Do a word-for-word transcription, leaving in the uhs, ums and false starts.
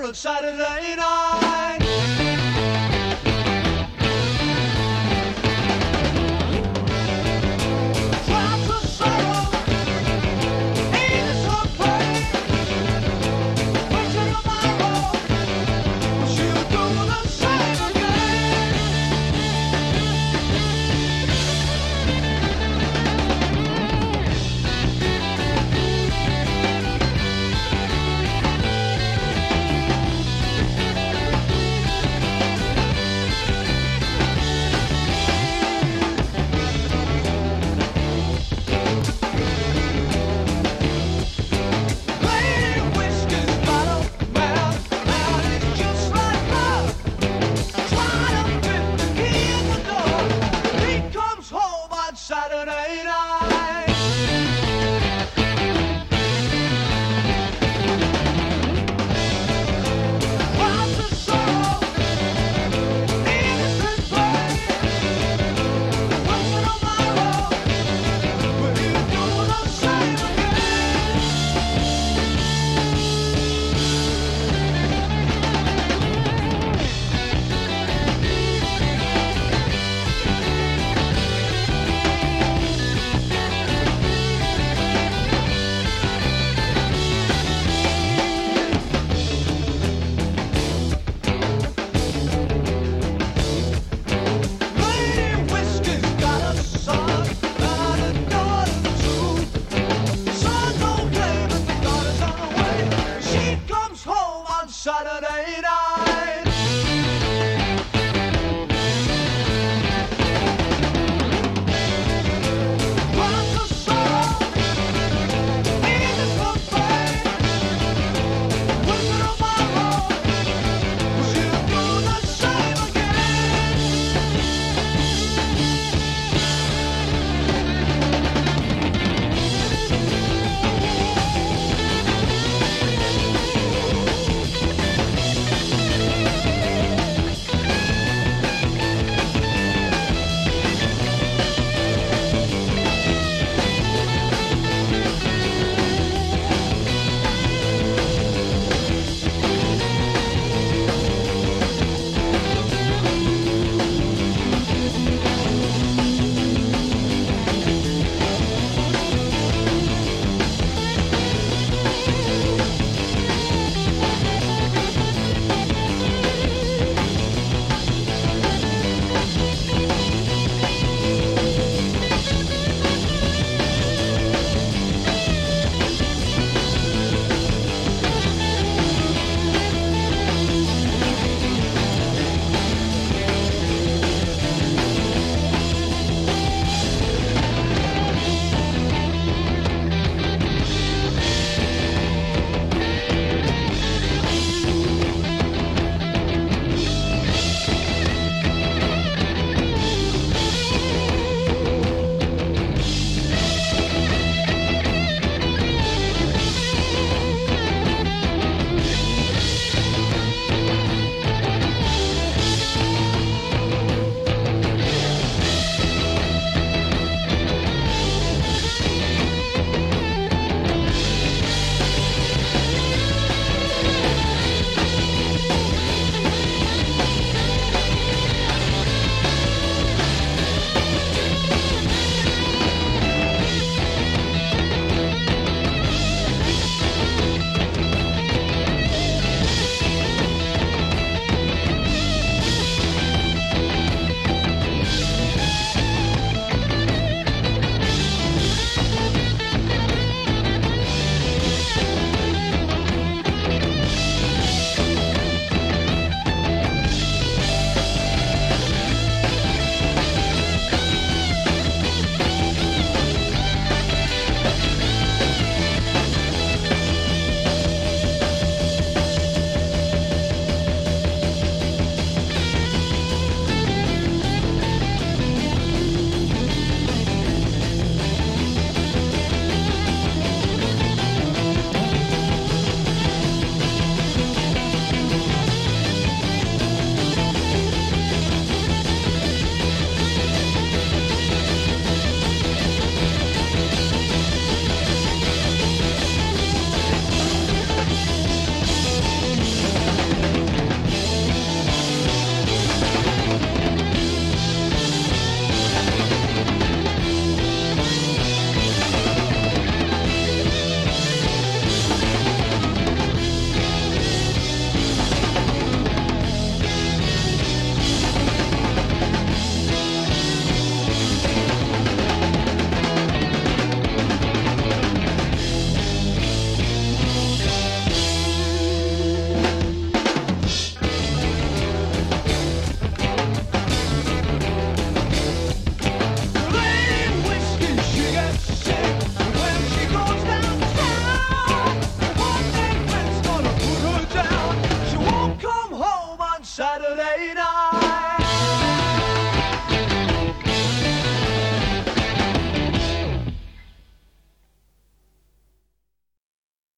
on Saturday night. Drops of sorrow, ease her pain. Waiting on my road, she'll do the same again. Lady Whiskey's got a man, man, it's just like love. Try to fit the key in the door. He comes home on Saturday night. Lots of sorrow, innocent pain. Waiting on my road, but he'll do the same again. Lady Whiskey's got a son and a daughter too. Son don't play, but the daughter's on the way. She comes home on Saturday night. Lots of sorrow, innocent pain. Waiting on my road, she'll do the same again. Saturday night.